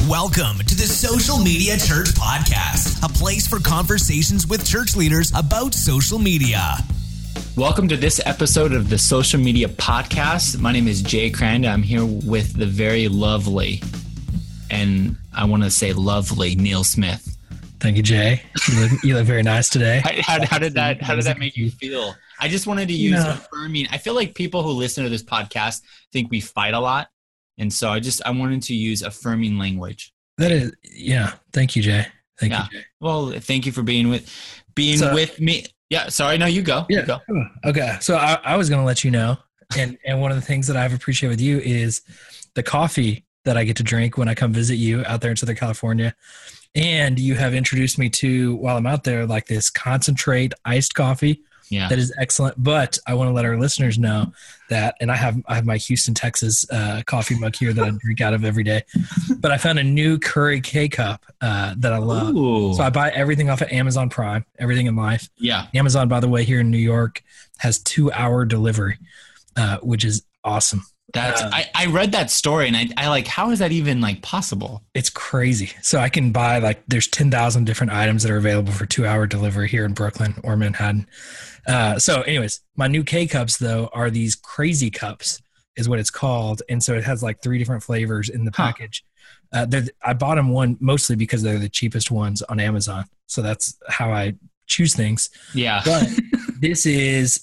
Welcome to the Social Media Church Podcast, a place for conversations with church leaders about social media. Welcome to this episode of the Social Media Podcast. My name is Jay Cranda. I'm here with the very lovely, and I want to say lovely, Neil Smith. Thank you, Jay. You look very nice today. How did that make you feel? I just wanted to use affirming. I feel like people who listen to this podcast think we fight a lot. And so I wanted to use affirming language. That is, yeah. Thank you, Jay. Thank you, Jay. Well, thank you for being with me. Yeah. Sorry. No, you go. Yeah. You go. Okay. So I was going to let you know. And one of the things that I've appreciated with you is the coffee that I get to drink when I come visit you out there in Southern California. And you have introduced me to, while I'm out there, like this concentrate iced coffee. Yeah. That is excellent. But I want to let our listeners know that, and I have my Houston, Texas coffee mug here that I drink out of every day. But I found a new Keurig K-Cup that I love. Ooh. So I buy everything off of Amazon Prime, everything in life. Yeah. Amazon, by the way, here in New York has 2-hour delivery, which is awesome. I read that story and I like, how is that even like possible? It's crazy. So I can buy there's 10,000 different items that are available for 2-hour delivery here in Brooklyn or Manhattan. So anyways, my new K-Cups though are these crazy cups is what it's called. And so it has like 3 different flavors in the package. I bought them one mostly because they're the cheapest ones on Amazon. So that's how I choose things. Yeah. But this is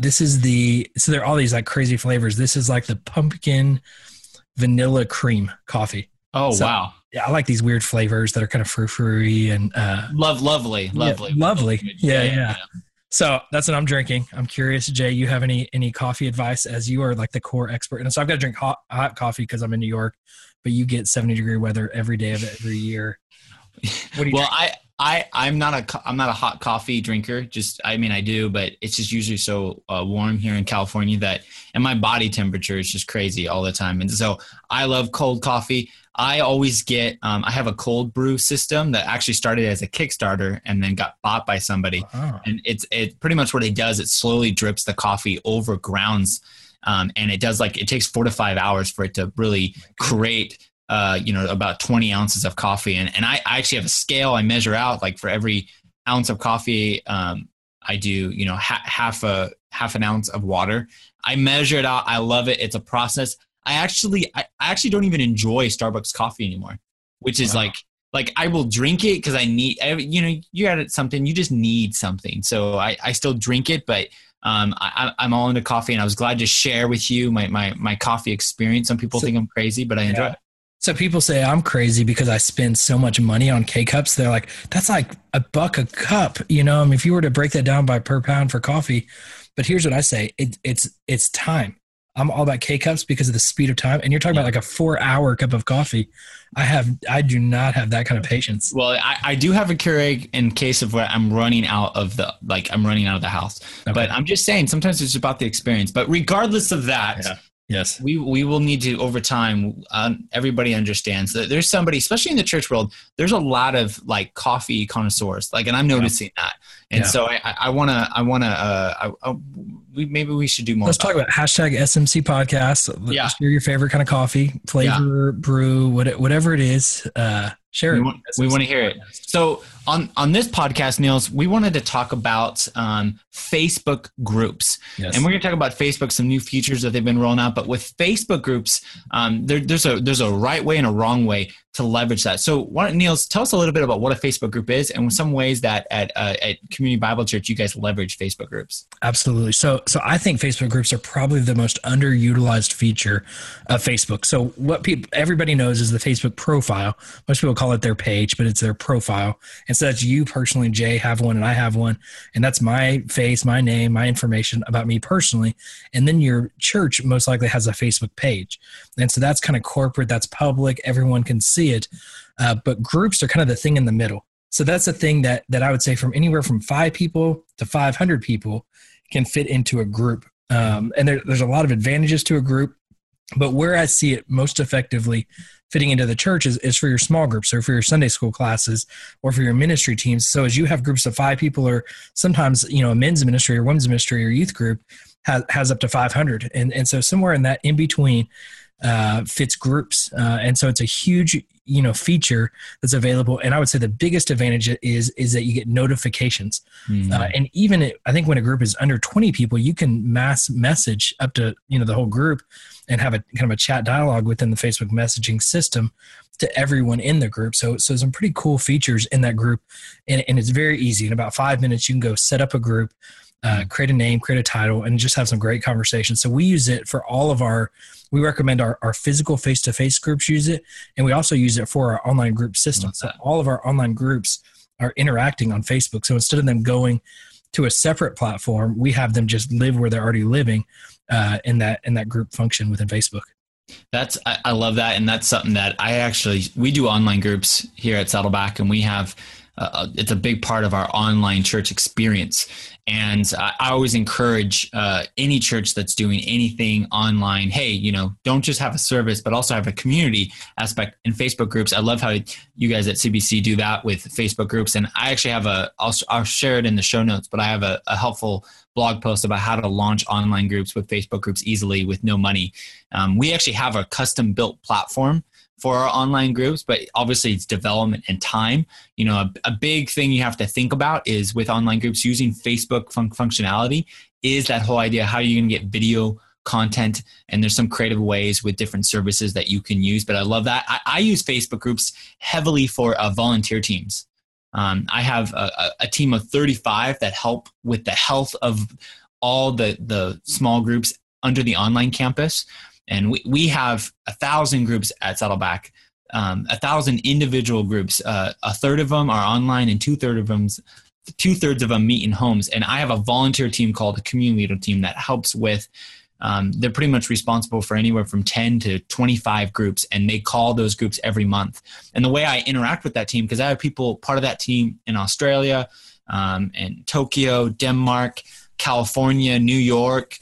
so there are all these like crazy flavors. This is like the pumpkin vanilla cream coffee. Oh, so, wow. Yeah. I like these weird flavors that are kind of frou-frou-y and, lovely. Yeah. So that's what I'm drinking. I'm curious, Jay, you have any coffee advice as you are like the core expert? And so I've got to drink hot coffee because I'm in New York, but you get 70-degree weather every day of every year. What do you drink? I'm not a hot coffee drinker. I do, but it's just usually so warm here in California and my body temperature is just crazy all the time. And so I love cold coffee. I always get, I have a cold brew system that actually started as a Kickstarter and then got bought by somebody. Oh. And it's pretty much what it does. It slowly drips the coffee over grounds. And it takes 4 to 5 hours for it to really create about 20 ounces of coffee. And I actually have a scale I measure out, like for every ounce of coffee, I do, half an ounce of water. I measure it out. I love it. It's a process. I actually don't even enjoy Starbucks coffee anymore, which is like I will drink it because I need, you add something, you just need something. So I still drink it, but I'm all into coffee, and I was glad to share with you my coffee experience. Some people think I'm crazy, but I enjoy it. So people say I'm crazy because I spend so much money on K-Cups. They're like, that's like $1 a cup. If you were to break that down by per pound for coffee, but here's what I say. It's time. I'm all about K-Cups because of the speed of time. And you're talking about like a 4-hour cup of coffee. I do not have that kind of patience. Well, I do have a Keurig in case of where I'm running out of the house, but I'm just saying sometimes it's about the experience, but regardless of that, yes, we will need to, over time, everybody understands that there's somebody, especially in the church world, there's a lot of like coffee connoisseurs, and I'm noticing that. And so maybe we should do more. Let's talk about #SMC podcast. Yeah. Share your favorite kind of coffee, flavor, brew, whatever it is. Share it. We want to hear it. So on this podcast, Niels, we wanted to talk about Facebook groups. Yes. And we're going to talk about Facebook, some new features that they've been rolling out. But with Facebook groups, there's a right way and a wrong way to leverage that. So Niels, tell us a little bit about what a Facebook group is and some ways that at Community Bible Church you guys leverage Facebook groups. Absolutely. So I think Facebook groups are probably the most underutilized feature of Facebook. So what everybody knows is the Facebook profile. Most people call it their page, but it's their profile. And so that's you personally, Jay, have one, and I have one. And that's my face, my name, my information about me personally. And then your church most likely has a Facebook page. And so that's kind of corporate, that's public, everyone can see it. But groups are kind of the thing in the middle. So that's the thing that I would say from anywhere from 5 people to 500 people can fit into a group. And there's a lot of advantages to a group. But where I see it most effectively fitting into the church is for your small groups, or for your Sunday school classes, or for your ministry teams. So as you have groups of 5 people, or sometimes, a men's ministry or women's ministry or youth group has up to 500. And so somewhere in that in between, fits groups. And so it's a huge, feature that's available. And I would say the biggest advantage is that you get notifications. And even I think when a group is under 20 people, you can mass message up to, the whole group and have a kind of a chat dialogue within the Facebook messaging system to everyone in the group. So some pretty cool features in that group. And it's very easy. In about 5 minutes, you can go set up a group, create a name, create a title, and just have some great conversations. So we use it for we recommend our physical face-to-face groups use it, and we also use it for our online group system. So all of our online groups are interacting on Facebook. So instead of them going to a separate platform, we have them just live where they're already living in that group function within Facebook. I love that. And that's something that we do online groups here at Saddleback, and we have, it's a big part of our online church experience. And I always encourage any church that's doing anything online, hey, don't just have a service, but also have a community aspect in Facebook groups. I love how you guys at CBC do that with Facebook groups. And I actually have I'll share it in the show notes, but I have a helpful blog post about how to launch online groups with Facebook groups easily with no money. We actually have a custom built platform for our online groups, but obviously it's development and time. A big thing you have to think about is with online groups using Facebook functionality is that whole idea, how you can get video content. And there's some creative ways with different services that you can use, but I love that. I use Facebook groups heavily for volunteer teams. I have a team of 35 that help with the health of all the small groups under the online campus. And we have 1,000 groups at Saddleback, 1,000 individual groups. A third of them are online, and two-thirds of them meet in homes. And I have a volunteer team called a community leader team that helps with. They're pretty much responsible for anywhere from 10 to 25 groups, and they call those groups every month. And the way I interact with that team, because I have people part of that team in Australia, and Tokyo, Denmark, California, New York.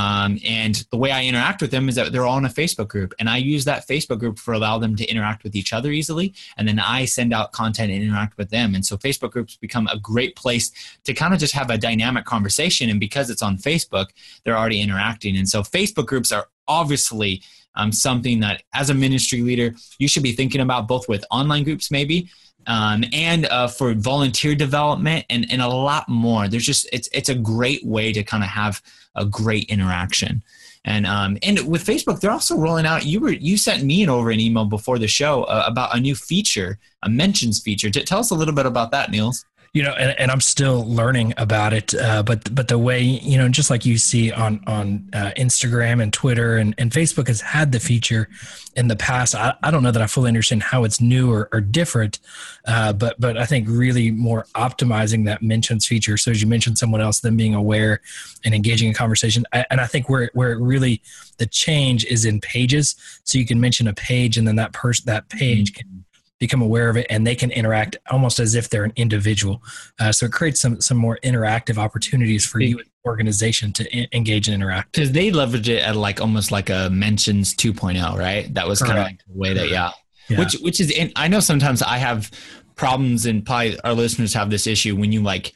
And the way I interact with them is that they're all in a Facebook group, and I use that Facebook group for allow them to interact with each other easily. And then I send out content and interact with them. And so Facebook groups become a great place to kind of just have a dynamic conversation. And because it's on Facebook, they're already interacting. And so Facebook groups are obviously something that as a ministry leader, you should be thinking about, both with online groups maybe, and for volunteer development and a lot more. There's just, it's a great way to kind of have a great interaction. And with Facebook, they're also rolling out, you sent me over an email before the show about a new feature, a mentions feature. Tell us a little bit about that, Niels. And I'm still learning about it, but the way, just like you see on Instagram and Twitter and Facebook has had the feature in the past. I don't know that I fully understand how it's new or different, but I think really more optimizing that mentions feature. So as you mentioned someone else, them being aware and engaging in conversation. And I think where it really, the change is in pages. So you can mention a page, and then that page can become aware of it, and they can interact almost as if they're an individual. So it creates some more interactive opportunities for you as an organization to engage and interact. Because they leverage it at almost like a mentions 2.0, right? That was kind of like the way that, yeah. Which is, I know sometimes I have problems, and probably our listeners have this issue when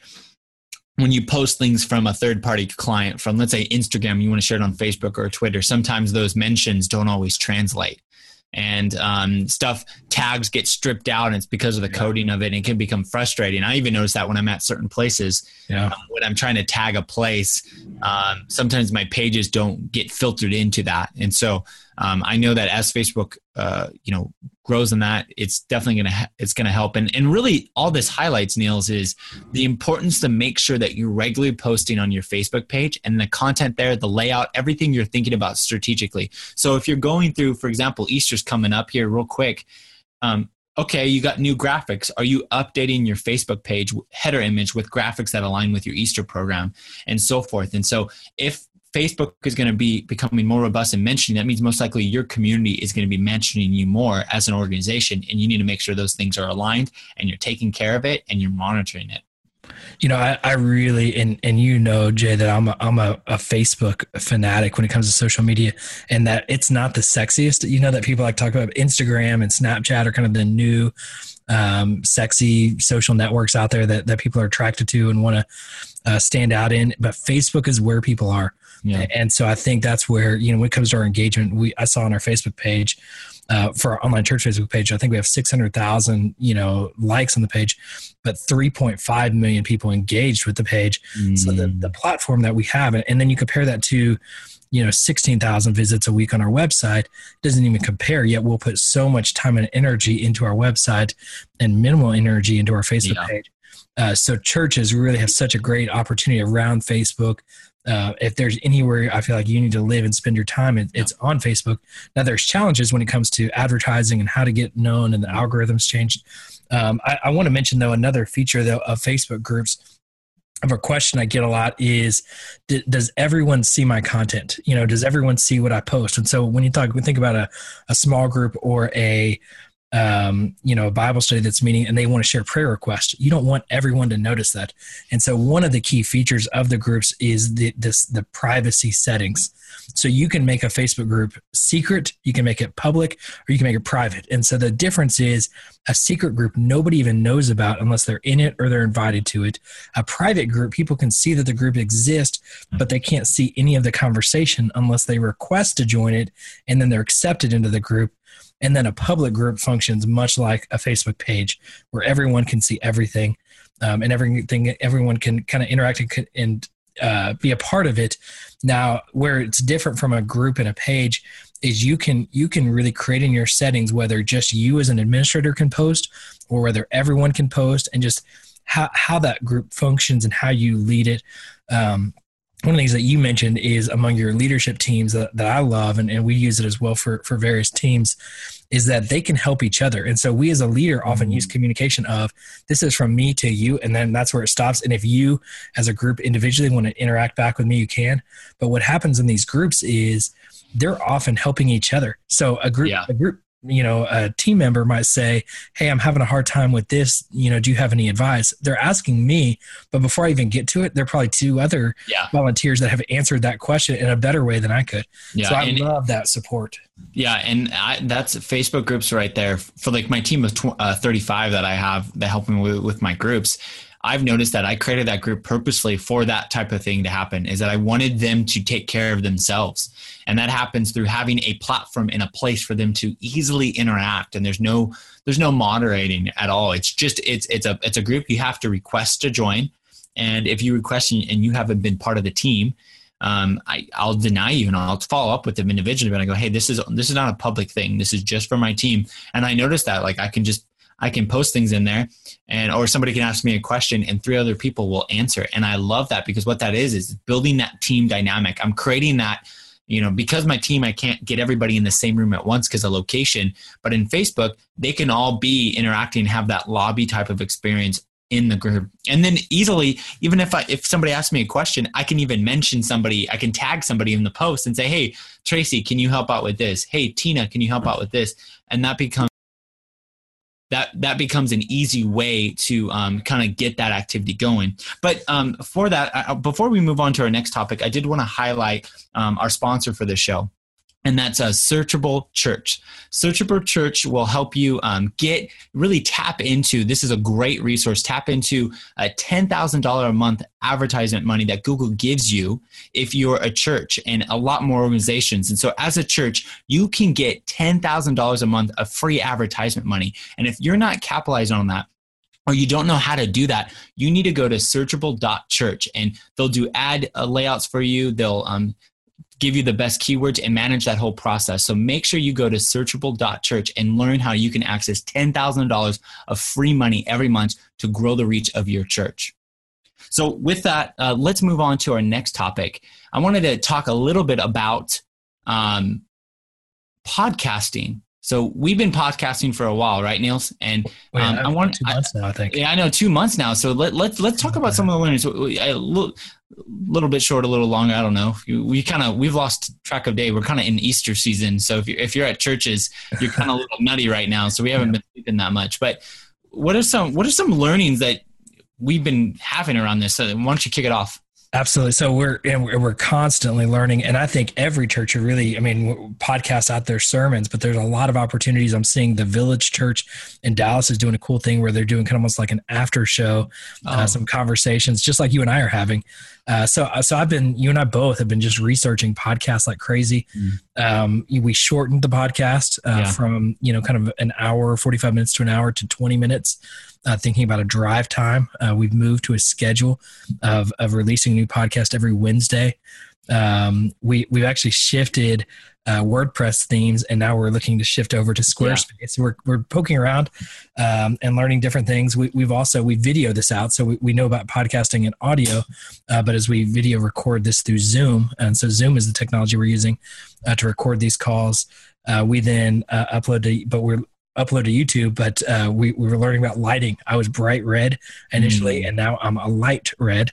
you post things from a third-party client from, let's say, Instagram, you want to share it on Facebook or Twitter. Sometimes those mentions don't always translate. And tags get stripped out, and it's because of the coding of it, and it can become frustrating. I even notice that when I'm at certain places, when I'm trying to tag a place, sometimes my pages don't get filtered into that. And so I know that as Facebook, grows in that, it's definitely going to help. And really all this highlights, Niels, is the importance to make sure that you're regularly posting on your Facebook page, and the content there, the layout, everything you're thinking about strategically. So if you're going through, for example, Easter's coming up here real quick. Okay, you got new graphics. Are you updating your Facebook page header image with graphics that align with your Easter program, and so forth? And so if Facebook is going to be becoming more robust in mentioning, that means most likely your community is going to be mentioning you more as an organization, and you need to make sure those things are aligned, and you're taking care of it, and you're monitoring it. I really, and Jay, that I'm a Facebook fanatic when it comes to social media, and that it's not the sexiest. That people like talk about Instagram and Snapchat are kind of the new sexy social networks out there that people are attracted to and want to stand out in. But Facebook is where people are. Yeah. And so I think that's where, when it comes to our engagement, I saw on our Facebook page, for our online church Facebook page, I think we have 600,000, likes on the page, but 3.5 million people engaged with the page. So the platform that we have, and then you compare that to, 16,000 visits a week on our website, doesn't even compare, yet we'll put so much time and energy into our website and minimal energy into our Facebook page. So churches really have such a great opportunity around Facebook. If there's anywhere I feel like you need to live and spend your time, it's on Facebook. Now there's challenges when it comes to advertising and how to get known, and the algorithms changed. I want to mention though, another feature though of Facebook groups, of a question I get a lot is, does everyone see my content? Does everyone see what I post? And so when we think about a small group or a Bible study that's meeting and they want to share prayer requests, you don't want everyone to notice that. And so one of the key features of the groups is the privacy settings. So you can make a Facebook group secret, you can make it public, or you can make it private. And so the difference is a secret group nobody even knows about unless they're in it or they're invited to it. A private group, people can see that the group exists, but they can't see any of the conversation unless they request to join it, and then they're accepted into the group. And then a public group functions much like a Facebook page where everyone can see everything, and everyone can kind of interact and be a part of it. Now, where it's different from a group and a page is you can really create in your settings whether just you as an administrator can post or whether everyone can post, and just how that group functions and how you lead it. One of the things that you mentioned is among your leadership teams that I love, and we use it as well for various teams, is that they can help each other. And so we as a leader often use communication of, this is from me to you, and then that's where it stops. And if you as a group individually want to interact back with me, you can. But what happens in these groups is they're often helping each other. So a group, a team member might say, hey, I'm having a hard time with this. Do you have any advice? They're asking me, but before I even get to it, there are probably two other volunteers that have answered that question in a better way than I could. Yeah, so I love that support. Yeah. And that's Facebook groups right there. For like my team of 35 that I have that help me with my groups, I've noticed that I created that group purposely for that type of thing to happen, is that I wanted them to take care of themselves. And that happens through having a platform and a place for them to easily interact. And there's no moderating at all. It's just, it's a group you have to request to join. And if you request and you haven't been part of the team, I'll deny you and I'll follow up with them individually. But I go, hey, this is not a public thing. This is just for my team. And I noticed that I can post things in there, or somebody can ask me a question and 3 other people will answer. And I love that, because what that is building that team dynamic. I'm creating that, because my team, I can't get everybody in the same room at once because of location, but in Facebook, they can all be interacting and have that lobby type of experience in the group. And then easily, even if somebody asks me a question, I can even mention somebody, I can tag somebody in the post and say, hey, Tracy, can you help out with this? Hey, Tina, can you help out with this? And that becomes an easy way to kind of get that activity going. But for that, before we move on to our next topic, I did want to highlight our sponsor for the show. And that's Searchable Church. Searchable Church will help you tap into, this is a great resource, tap into a $10,000 a month advertisement money that Google gives you if you're a church, and a lot more organizations. And so as a church, you can get $10,000 a month of free advertisement money. And if you're not capitalizing on that, or you don't know how to do that, you need to go to searchable.church, and they'll do ad layouts for you. They'll give you the best keywords and manage that whole process. So make sure you go to searchable.church and learn how you can access $10,000 of free money every month to grow the reach of your church. So with that, let's move on to our next topic. I wanted to talk a little bit about podcasting. So we've been podcasting for a while, right, Niels? And I want 2 months now, I think. Yeah, I know, 2 months now. So let's talk about some of the learnings. A little bit short, a little longer. I don't know. We've lost track of day. We're kind of in Easter season. So if you're at churches, you're kind of a little nutty right now. So we haven't been sleeping that much. But what are some learnings that we've been having around this? So why don't you kick it off? Absolutely. So we're constantly learning. And I think every church podcasts out their sermons, but there's a lot of opportunities. I'm seeing the Village Church in Dallas is doing a cool thing where they're doing kind of almost like an after show, some conversations, just like you and I are having. So I've been, you and I both have been just researching podcasts like crazy. We shortened the podcast from, kind of an hour, 45 minutes to an hour to 20 minutes, thinking about a drive time. We've moved to a schedule of releasing a new podcast every Wednesday. We've actually shifted WordPress themes, and now we're looking to shift over to Squarespace. Yeah. We're poking around and learning different things. We video this out, so we know about podcasting and audio, but as we video record this through Zoom, and so Zoom is the technology we're using to record these calls. We then upload to YouTube, but we were learning about lighting. I was bright red initially, and now I'm a light red.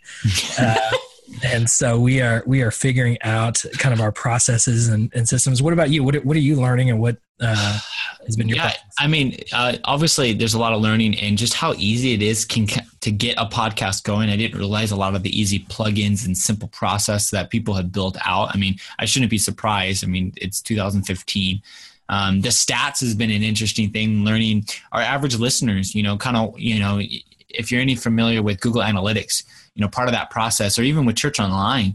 And so we are figuring out kind of our processes and systems. What about you? What are you learning, and what has been your process? I mean, obviously there's a lot of learning, and just how easy it is to get a podcast going. I didn't realize a lot of the easy plugins and simple process that people have built out. I mean, I shouldn't be surprised. I mean, it's 2015. The stats has been an interesting thing, learning our average listeners, if you're any familiar with Google Analytics, part of that process, or even with Church Online,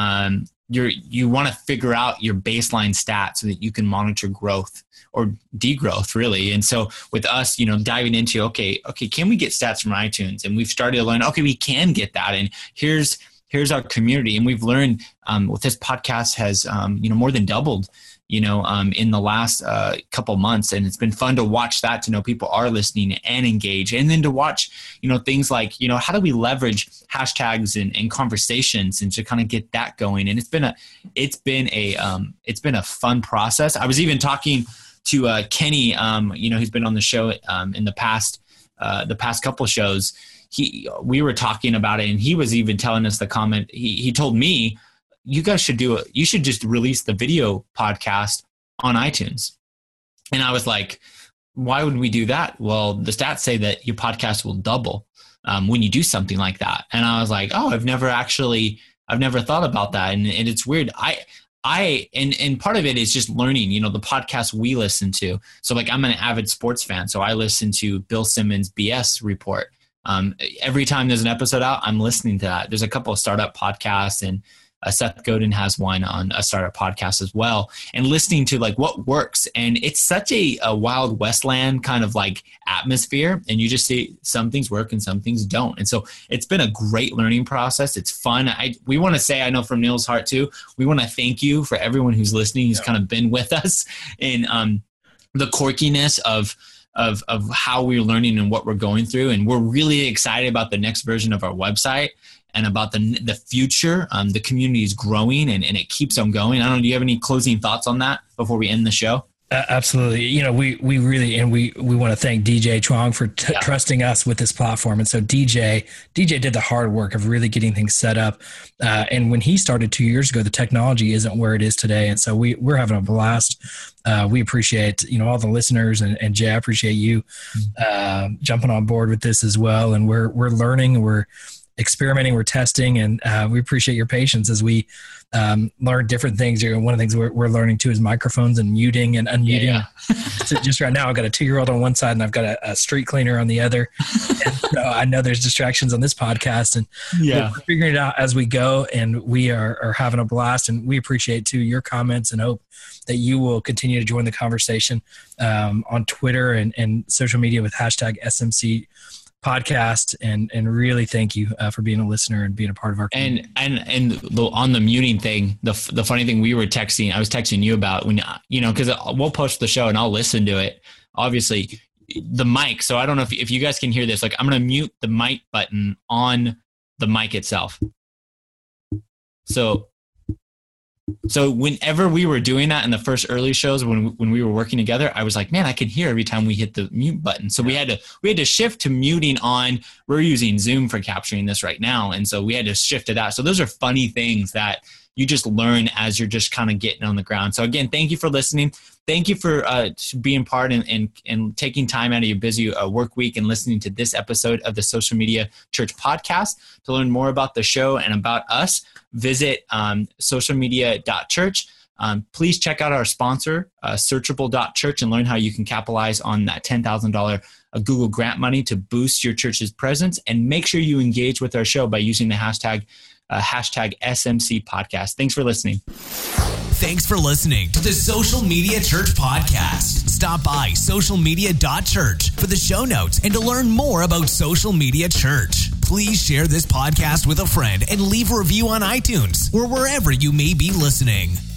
you want to figure out your baseline stats so that you can monitor growth or degrowth, really. And so with us, diving into, okay, can we get stats from iTunes? And we've started to learn, okay, we can get that. And here's our community. And we've learned with this podcast has, more than doubled, in the last couple months. And it's been fun to watch that, to know people are listening and engage. And then to watch, things like, how do we leverage hashtags and conversations and to kind of get that going. And it's been a fun process. I was even talking to Kenny, who's been on the show in the past couple shows. We were talking about it, and he was even telling us the comment. He told me, you guys should you should just release the video podcast on iTunes. And I was like, why would we do that? Well, the stats say that your podcast will double when you do something like that. And I was like, oh, I've never thought about that. And it's weird. And part of it is just learning, the podcasts we listen to. So like, I'm an avid sports fan. So I listen to Bill Simmons' BS Report. Every time there's an episode out, I'm listening to that. There's a couple of startup podcasts, and Seth Godin has one on a startup podcast as well, and listening to like what works. And it's such a Wild Westland kind of like atmosphere, and you just see some things work and some things don't. And so it's been a great learning process. It's fun. We want to say, I know from Neil's heart too, we want to thank you for everyone who's listening, who's kind of been with us in the quirkiness of how we're learning and what we're going through. And we're really excited about the next version of our website and about the future. The community is growing and it keeps on going. I don't know, do you have any closing thoughts on that before we end the show? Absolutely. We really, and we want to thank DJ Chuang for trusting us with this platform. And so DJ did the hard work of really getting things set up. And when he started 2 years ago, the technology isn't where it is today. And so we're having a blast. We appreciate, all the listeners, and Jay, I appreciate you jumping on board with this as well. And we're learning, we're experimenting, we're testing, and we appreciate your patience as we learn different things. One of the things we're learning too is microphones and muting and unmuting. Yeah. So just right now, I've got a 2-year-old on one side and I've got a street cleaner on the other. And so I know there's distractions on this podcast, and we're figuring it out as we go, and we are having a blast. And we appreciate too your comments, and hope that you will continue to join the conversation on Twitter and social media with hashtag SMC podcast, and really thank you for being a listener and being a part of our community. And on the muting thing, the funny thing I was texting you about, when because we'll post the show and I'll listen to it, obviously the mic. So I don't know if you guys can hear this, like I'm going to mute the mic button on the mic itself. So whenever we were doing that in the first early shows, when we were working together, I was like, man, I can hear every time we hit the mute button. So we had to shift to muting on. We're using Zoom for capturing this right now. And so we had to shift to that. So those are funny things that you just learn as you're just kind of getting on the ground. So again, thank you for listening. Thank you for being part and taking time out of your busy work week and listening to this episode of the Social Media Church podcast. To learn more about the show and about us, visit socialmedia.church. Please check out our sponsor, searchable.church, and learn how you can capitalize on that $10,000 Google grant money to boost your church's presence. And make sure you engage with our show by using the hashtag hashtag SMC podcast. Thanks for listening. Thanks for listening to the Social Media Church podcast. Stop by socialmedia.church for the show notes and to learn more about Social Media Church. Please share this podcast with a friend and leave a review on iTunes or wherever you may be listening.